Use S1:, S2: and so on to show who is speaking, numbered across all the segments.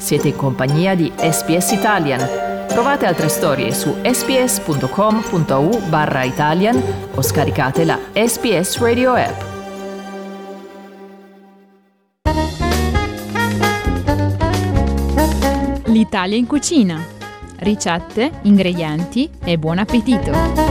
S1: Siete in compagnia di SBS Italian. Trovate altre storie su sbs.com.au/Italian o scaricate la SBS Radio app.
S2: L'Italia in cucina. Ricette, ingredienti e buon appetito!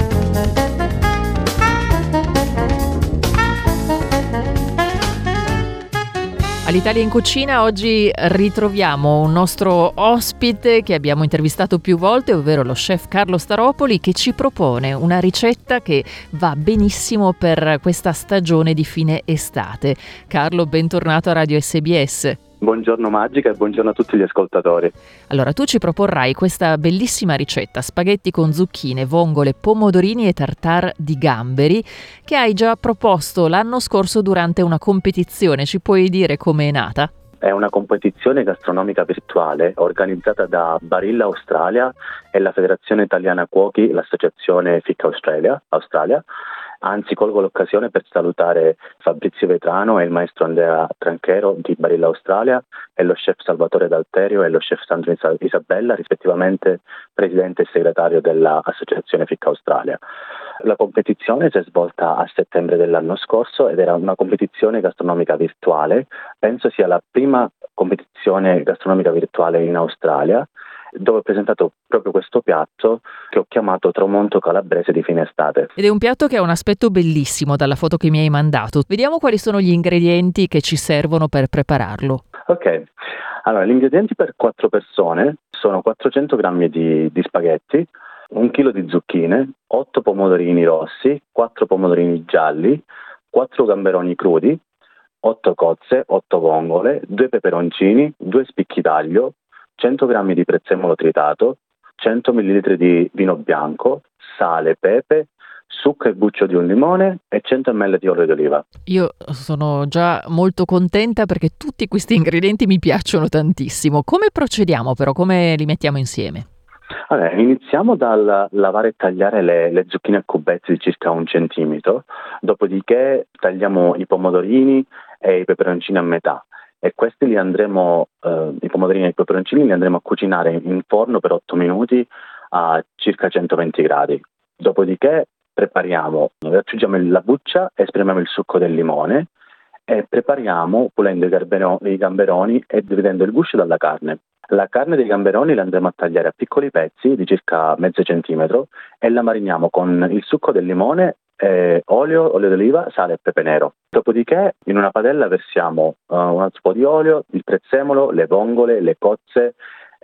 S1: All'Italia in cucina oggi ritroviamo un nostro ospite che abbiamo intervistato più volte, ovvero lo chef Carlo Staropoli, che ci propone una ricetta che va benissimo per questa stagione di fine estate. Carlo, bentornato a Radio SBS.
S3: Buongiorno Magica e buongiorno a tutti gli ascoltatori.
S1: Allora, tu ci proporrai questa bellissima ricetta, spaghetti con zucchine, vongole, pomodorini e tartare di gamberi, che hai già proposto l'anno scorso durante una competizione. Ci puoi dire come è nata?
S3: È una competizione gastronomica virtuale organizzata da Barilla Australia e la Federazione Italiana Cuochi, l'associazione FIC Australia. Anzi, colgo l'occasione per salutare Fabrizio Vetrano e il maestro Andrea Tranchero di Barilla Australia e lo chef Salvatore D'Alterio e lo chef Sandro Isabella, rispettivamente presidente e segretario dell'associazione FIC Australia. La competizione si è svolta a settembre dell'anno scorso ed era una competizione gastronomica virtuale. Penso sia la prima competizione gastronomica virtuale in Australia, dove ho presentato proprio questo piatto che ho chiamato tramonto calabrese di fine estate.
S1: Ed è un piatto che ha un aspetto bellissimo dalla foto che mi hai mandato. Vediamo quali sono gli ingredienti che ci servono per prepararlo.
S3: Ok, allora gli ingredienti per 4 persone sono 400 grammi di spaghetti, 1 chilo di zucchine, 8 pomodorini rossi, 4 pomodorini gialli, 4 gamberoni crudi, 8 cozze, 8 vongole, 2 peperoncini, 2 spicchi d'aglio, 100 grammi di prezzemolo tritato, 100 ml di vino bianco, sale, pepe, succo e buccio di un limone e 100 ml di olio d'oliva.
S1: Io sono già molto contenta perché tutti questi ingredienti mi piacciono tantissimo. Come procediamo però? Come li mettiamo insieme?
S3: Allora, iniziamo dal lavare e tagliare le zucchine a cubetti di circa 1 centimetro, dopodiché tagliamo i pomodorini e i peperoncini a metà. E questi i pomodorini e i peperoncini li andremo a cucinare in forno per 8 minuti a circa 120 gradi. Dopodiché aggiungiamo la buccia, esprimiamo il succo del limone e prepariamo pulendo i gamberoni e dividendo il guscio dalla carne. La carne dei gamberoni la andremo a tagliare a piccoli pezzi di circa mezzo centimetro e la mariniamo con il succo del limone, olio d'oliva, sale e pepe nero. Dopodiché in una padella versiamo un altro po' di olio, il prezzemolo, le vongole, le cozze,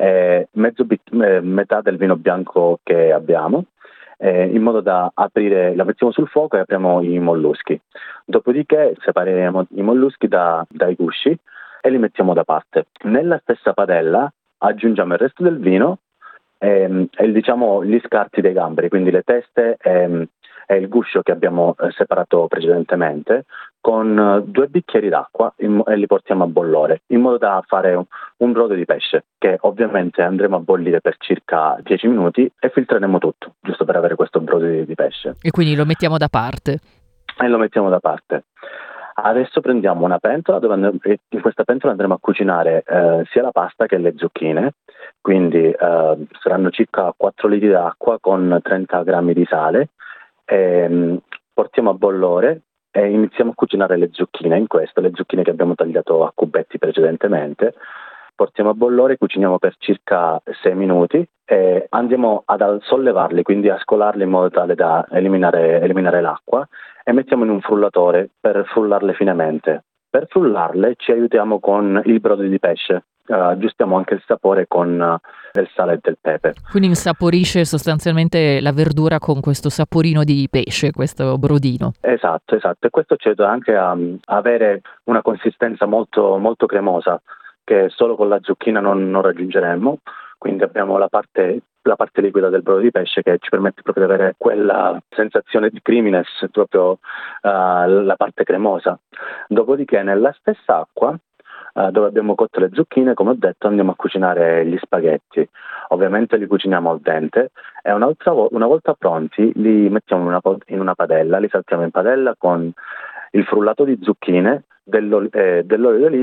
S3: metà del vino bianco che abbiamo, in modo da la mettiamo sul fuoco e apriamo i molluschi. Dopodiché separeremo i molluschi dai gusci e li mettiamo da parte. Nella stessa padella aggiungiamo il resto del vino e gli scarti dei gamberi, quindi le teste e il guscio che abbiamo separato precedentemente, con 2 bicchieri d'acqua e li portiamo a bollore, in modo da fare un brodo di pesce, che ovviamente andremo a bollire per circa 10 minuti e filtreremo tutto, giusto per avere questo brodo di pesce.
S1: E quindi lo mettiamo da parte?
S3: E lo mettiamo da parte. Adesso prendiamo una pentola e in questa pentola andremo a cucinare sia la pasta che le zucchine, quindi saranno circa 4 litri d'acqua con 30 grammi di sale. Portiamo a bollore e iniziamo a cucinare le zucchine le zucchine che abbiamo tagliato a cubetti precedentemente. Portiamo a bollore, cuciniamo per circa 6 minuti e andiamo ad sollevarli, quindi a scolarli in modo tale da eliminare l'acqua, e mettiamo in un frullatore per frullarle finemente. Per frullarle ci aiutiamo con il brodo di pesce. Aggiustiamo anche il sapore con del sale e del pepe.
S1: Quindi insaporisce sostanzialmente la verdura con questo saporino di pesce, questo brodino.
S3: Esatto. E questo ci aiuta anche a avere una consistenza molto, molto cremosa, che solo con la zucchina non raggiungeremmo. Quindi abbiamo la parte liquida del brodo di pesce che ci permette proprio di avere quella sensazione di creaminess, proprio la parte cremosa. Dopodiché nella stessa acqua dove abbiamo cotto le zucchine, come ho detto, andiamo a cucinare gli spaghetti. Ovviamente li cuciniamo al dente e una volta pronti li mettiamo in una padella, li saltiamo in padella con il frullato di zucchine, dell'olio d'oliva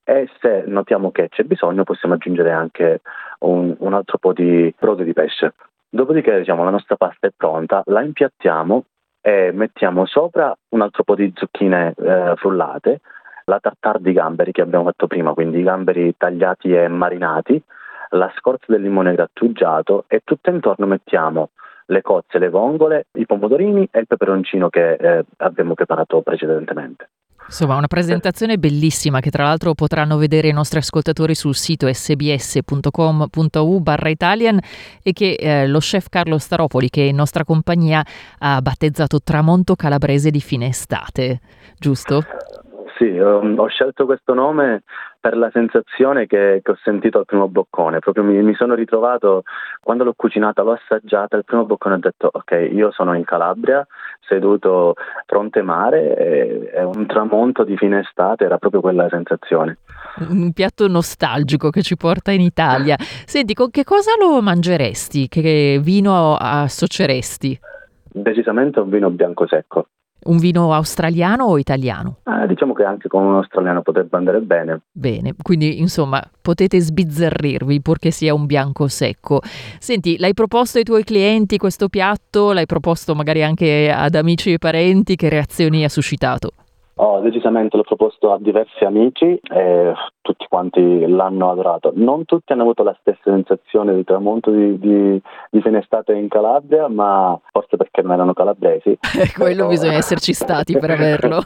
S3: e se notiamo che c'è bisogno possiamo aggiungere anche un altro po' di brodo di pesce. Dopodiché la nostra pasta è pronta, la impiattiamo e mettiamo sopra un altro po' di zucchine frullate, la tartare di gamberi che abbiamo fatto prima, quindi i gamberi tagliati e marinati, la scorza del limone grattugiato e tutto intorno mettiamo le cozze, le vongole, i pomodorini e il peperoncino che abbiamo preparato precedentemente.
S1: Insomma, una presentazione bellissima che tra l'altro potranno vedere i nostri ascoltatori sul sito sbs.com.u/Italian e che lo chef Carlo Staropoli, che è in nostra compagnia, ha battezzato tramonto calabrese di fine estate, giusto?
S3: Sì, ho scelto questo nome per la sensazione che ho sentito al primo boccone. Proprio mi sono ritrovato, quando l'ho cucinata, l'ho assaggiata, al primo boccone ho detto ok, io sono in Calabria, seduto fronte mare, è un tramonto di fine estate, era proprio quella sensazione.
S1: Un piatto nostalgico che ci porta in Italia. Senti, con che cosa lo mangeresti? Che vino associeresti?
S3: Decisamente un vino bianco secco.
S1: Un vino australiano o italiano?
S3: Diciamo che anche con un australiano potrebbe andare bene.
S1: Bene, quindi insomma potete sbizzarrirvi purché sia un bianco secco. Senti, l'hai proposto ai tuoi clienti questo piatto? L'hai proposto magari anche ad amici e parenti? Che reazioni ha suscitato?
S3: Decisamente l'ho proposto a diversi amici e tutti quanti l'hanno adorato. Non tutti hanno avuto la stessa sensazione di tramonto di fine estate in Calabria, ma forse perché non erano calabresi.
S1: Quello bisogna esserci stati per averlo.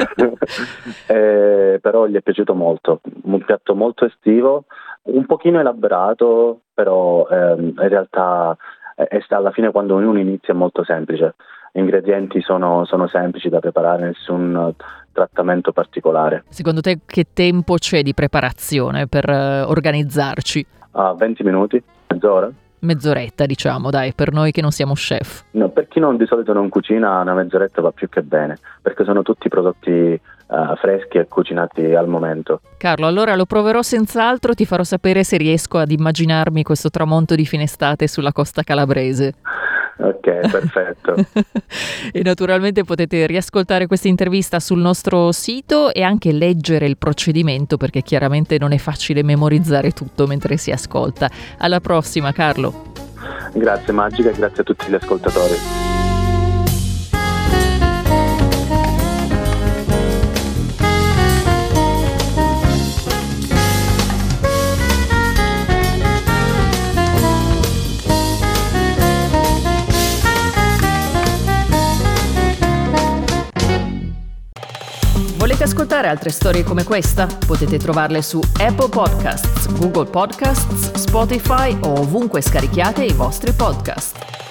S3: Però gli è piaciuto molto, un piatto molto estivo, un pochino elaborato, però in realtà alla fine quando uno inizia è molto semplice. Gli ingredienti sono semplici da preparare, nessun trattamento particolare.
S1: Secondo te che tempo c'è di preparazione per organizzarci?
S3: 20 minuti, mezz'ora?
S1: Mezz'oretta, diciamo, dai, per noi che non siamo chef.
S3: No, per chi di solito non cucina, una mezz'oretta va più che bene, perché sono tutti prodotti freschi e cucinati al momento.
S1: Carlo, allora lo proverò senz'altro, ti farò sapere se riesco ad immaginarmi questo tramonto di fine estate sulla costa calabrese.
S3: Ok, perfetto.
S1: E naturalmente potete riascoltare questa intervista sul nostro sito e anche leggere il procedimento, perché chiaramente non è facile memorizzare tutto mentre si ascolta. Alla prossima, Carlo.
S3: Grazie Magica e grazie a tutti gli ascoltatori.
S1: Volete ascoltare altre storie come questa? Potete trovarle su Apple Podcasts, Google Podcasts, Spotify o ovunque scarichiate i vostri podcast.